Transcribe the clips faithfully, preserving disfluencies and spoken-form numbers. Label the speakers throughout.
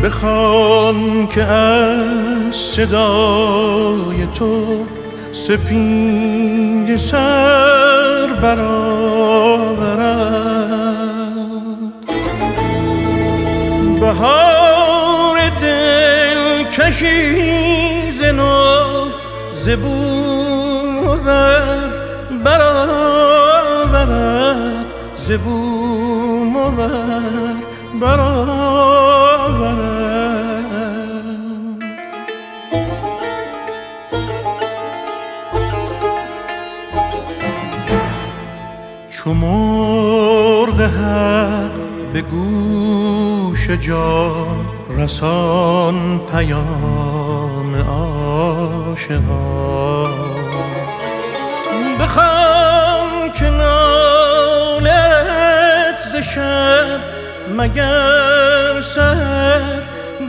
Speaker 1: بخوان که از صدای تو سپید سر برآورد. بهار دلکشی ز نو ز بوم و بر برآورد، ز بوم و بر برآورد. چو مرغ حق به گوش جان رسان پیام عاشقان. بخوان که نالت ز شب مگر سحر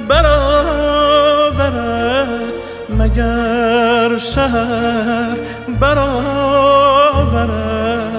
Speaker 1: برآورد، مگر سحر برآورد.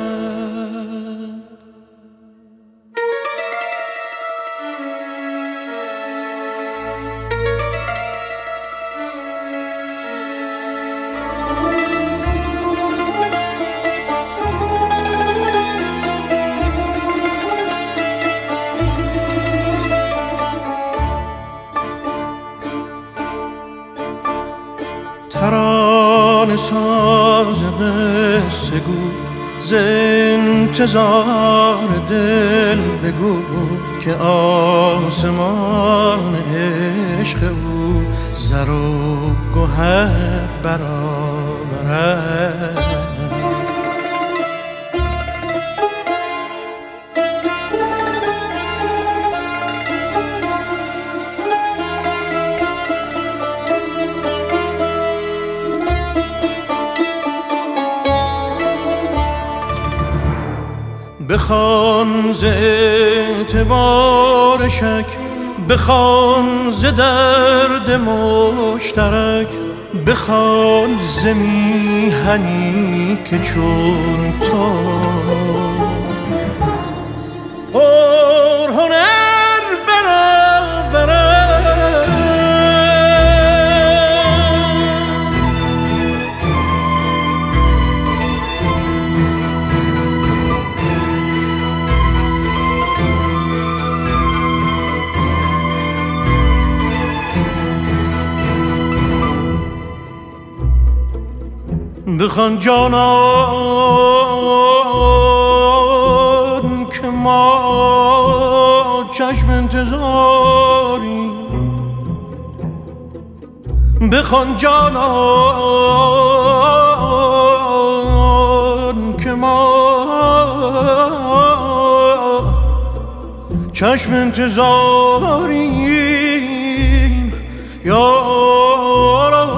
Speaker 1: ترانه ساز قصه گو ز انتظار دل بگو که آسمان عشق او زر و گوهر برآورد. بخوان ز اعتبار شک، بخوان ز درد مشترک، بخوان ز میهنی که چون تو پر هنر برآورد. بخوان جانان که ما چشم انتظاری، بخوان جانان که ما چشم انتظاریم یارا.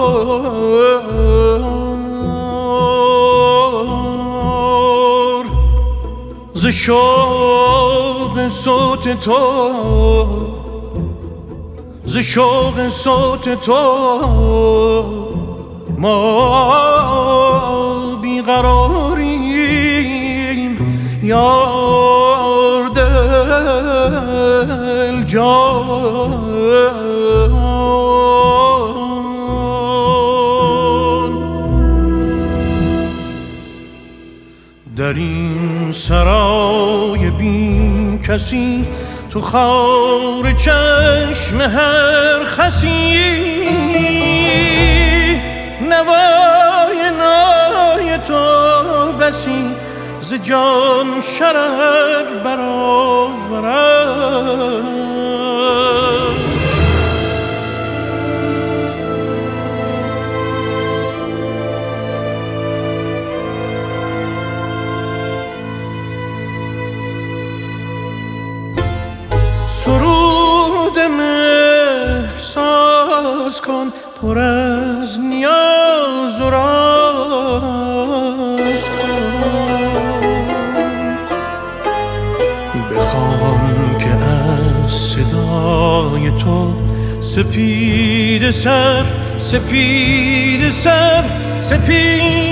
Speaker 1: ز شوق صوت تو، ز شوق صوت تو ما بیقراریم یار دل جان. در این سرای بی کسی تو خار چشم هر خسی، نوای نای تو بسی ز جان شرر برآورد. سرود مهر ساز کن پر از نیاز و راز کن. بخوان که از صدای تو سپید سر، سپید سر، سپید